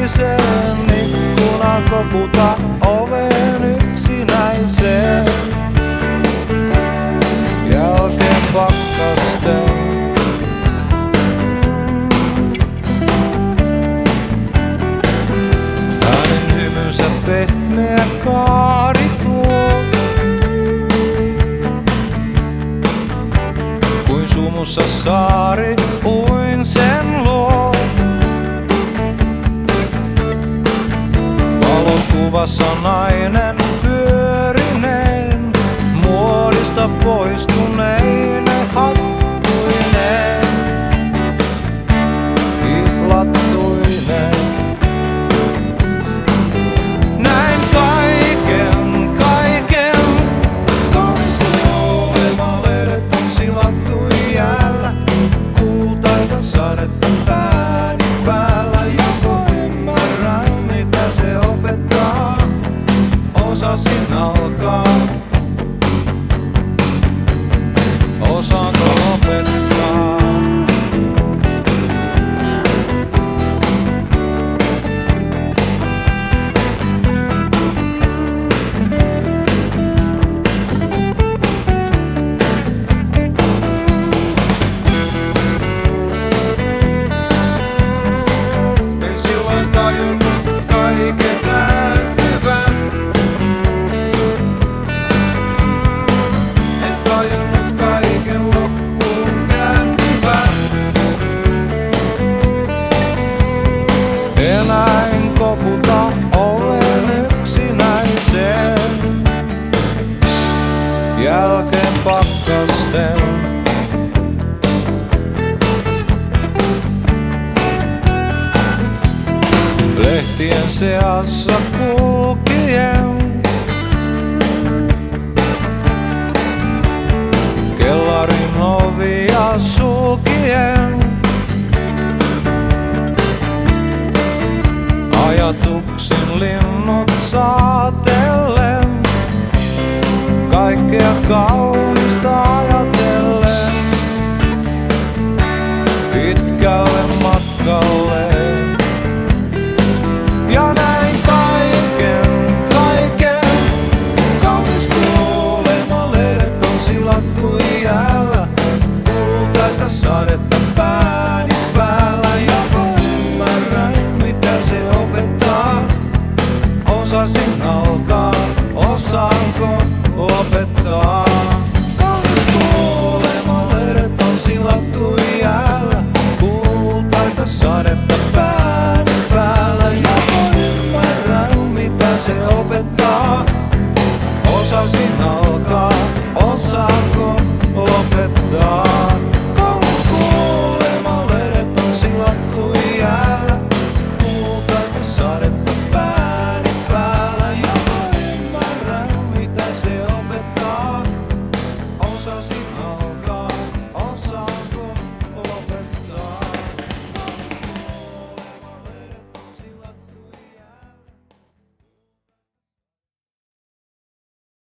ikuiseen ikkunan koputa oven yksinäiseen. Jälkeen pakkasten. Hänen hymynsä pehmeä kaari tuo, kuin sumussa saari uin sen luo. Valokuvassa nainen pyörineen, muodista poistuneine hattuineen, kiplattuineen. Näin kaiken, kansalaohjelmalehdet on silattu jäällä, kultaista sadetta pääni päällä. Joko ymmärrän mitä se opettaa, osasin alkaa. Osaanko lopettaa? En silloin tajunnut kaiken näyttävän. En tajunnut kaiken loppuun kääntyvän. Enää en koputa oven yksinäiseen. Jälkeen pakkasten. Lehtien seassa kulkien, kellarin ovia sulkien. Ajatuksin linnut saatellen, kaikkea